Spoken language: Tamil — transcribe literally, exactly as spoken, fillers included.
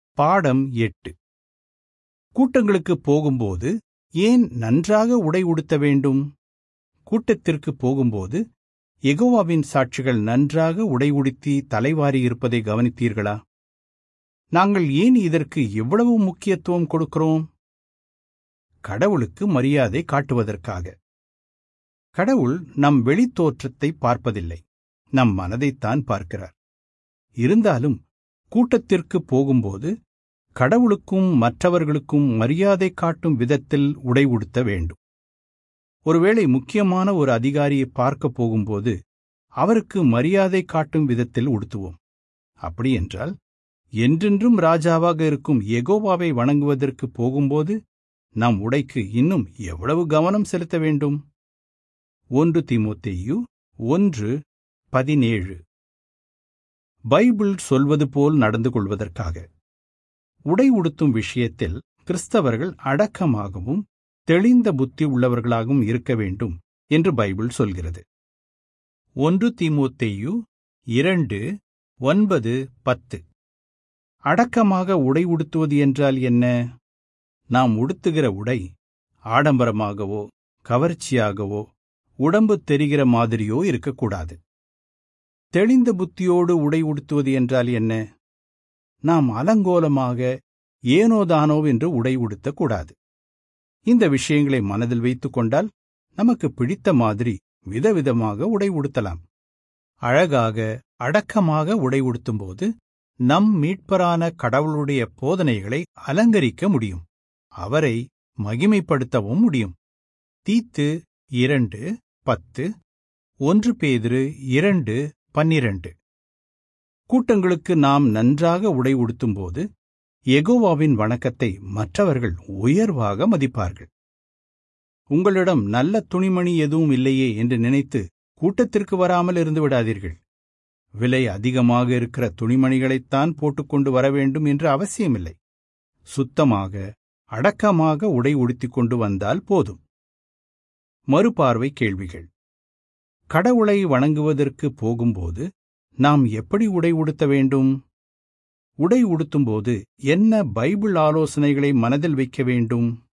பாடம் எட்டு. கூட்டங்களுக்கு போகும்போது ஏன் நன்றாக உடை உடுத்த வேண்டும்? கூட்டத்திற்கு போகும்போது யெகோவாவின் சாட்சிகள் நன்றாக உடை உடுத்தி தலைவாரி இருப்பதை கவனித்தீர்களா? நாங்கள் ஏன் இதற்கு எவ்வளவு முக்கியத்துவம் கொடுக்கிறோம்? கடவுளுக்கு மரியாதை காட்டுவதற்காக. கடவுள் நம் வெளித்தோற்றத்தை பார்ப்பதில்லை, நம் மனதைத்தான் பார்க்கிறார். இருந்தாலும் கூட்டத்திற்கு போகும்போது கடவுளுக்கும் மற்றவர்களுக்கும் மரியாதை காட்டும் விதத்தில் உடை உடுத்த வேண்டும். ஒருவேளை முக்கியமான ஒரு அதிகாரியை பார்க்க போகும்போது அவருக்கு மரியாதை காட்டும் விதத்தில் உடுத்துவோம். அப்படியென்றால் என்றென்றும் ராஜாவாக இருக்கும் யெகோவாவை வணங்குவதற்கு போகும்போது நம் உடைக்கு இன்னும் எவ்வளவு கவனம் செலுத்த வேண்டும்? ஒன்று தீமோத்தேயு ஒன்று பதினேழு. பைபிள் சொல்வது போல் நடந்து கொள்வதற்காக. உடை உடுத்தும் விஷயத்தில் கிறிஸ்தவர்கள் அடக்கமாகவும் தெளிந்த புத்தி உள்ளவர்களாகவும் இருக்க வேண்டும் என்று பைபிள் சொல்கிறது. ஒன்று தீமோத்தேயு இரண்டு ஒன்பது பத்து. அடக்கமாக உடை உடுத்துவது என்றால் என்ன? நாம் உடுத்துகிற உடை ஆடம்பரமாகவோ கவர்ச்சியாகவோ உடம்பு தெரிகிற மாதிரியோ இருக்கக்கூடாது. தெளிந்த புத்தியோடு உடை உடுத்துவது என்றால் என்ன? நாம் அலங்கோலமாக ஏனோதானோ என்று உடை உடுத்தக்கூடாது. இந்த விஷயங்களை மனதில் வைத்துக் கொண்டால் நமக்கு பிடித்த மாதிரி விதவிதமாக உடை உடுத்தலாம். அழகாக அடக்கமாக உடை உடுத்தும்போது நம் மீட்பரான கடவுளுடைய போதனைகளை அலங்கரிக்க முடியும், அவரை மகிமைப்படுத்தவும் முடியும். தீத்து இரண்டு பத்து, ஒன்று பேதுரு இரண்டு பன்னிரண்டு. கூட்டங்களுக்கு நாம் நன்றாக உடை உடுத்தும்போது யெகோவாவின் வணக்கத்தை மற்றவர்கள் உயர்வாக மதிப்பார்கள். உங்களிடம் நல்ல துணிமணி எதுவும் இல்லையே என்று நினைத்து கூட்டத்திற்கு வராமல் இருந்து விடாதீர்கள். விலை அதிகமாக இருக்கிற துணிமணிகளைத்தான் போட்டுக்கொண்டு வர வேண்டும் என்று அவசியமில்லை. சுத்தமாக அடக்கமாக உடை உடுத்திக் கொண்டு வந்தால் போதும். மறுபார்வை கேள்விகள். கடவுளை வணங்குவதற்கு போகும்போது நாம் எப்படி உடை உடுத்த வேண்டும்? உடை உடுத்தும்போது என்ன பைபிள் ஆலோசனைகளை மனதில் வைக்க வேண்டும்?